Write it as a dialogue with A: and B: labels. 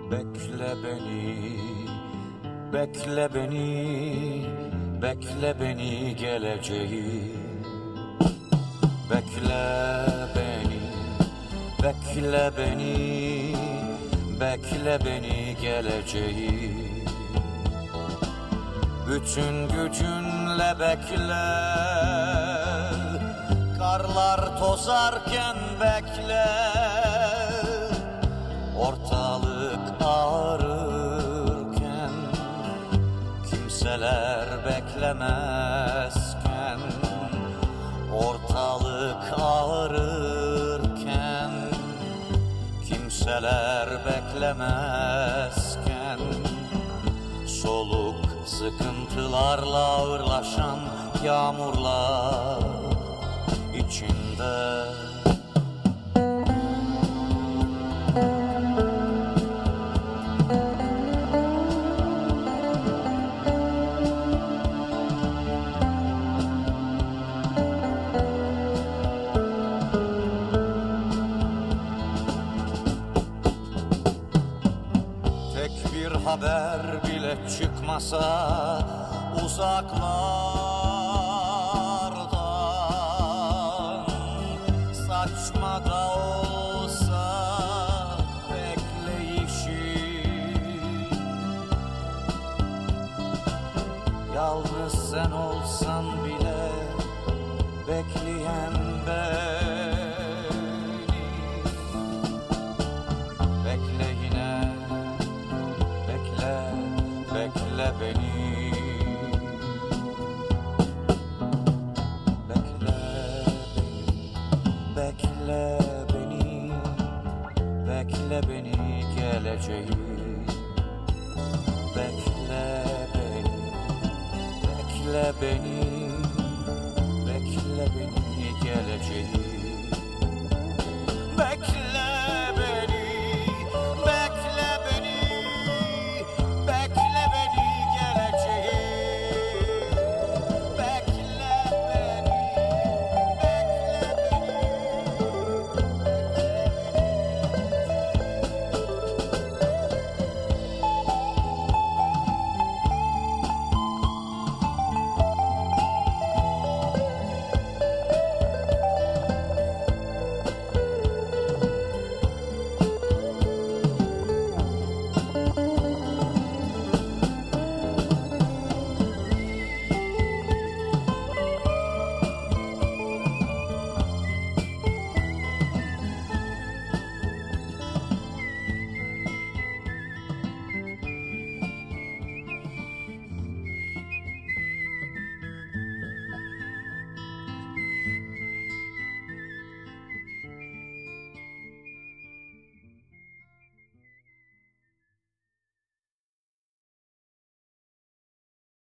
A: Bekle beni, bekle beni, bekle beni geleceğim. Bekle beni, bekle beni, bekle beni geleceğim. Bütün gücünle bekle, karlar tozarken bekle. Ortalık ağrırken, kimseler beklemezken. Ortalık ağrırken, kimseler beklemezken. Soluk sıkıntılarla ağırlaşan yağmurlar içinde. Tek bir haber bile çıkmasa uzaklardan, saçma da olsa bekleyişi. Yalnız sen olsan bile bekleyen beni. Bekle yine, bekle, bekle beni. Bekle beni, bekle beni, bekle beni geleceğim. Bekle beni, bekle beni, bekle beni geleceğim.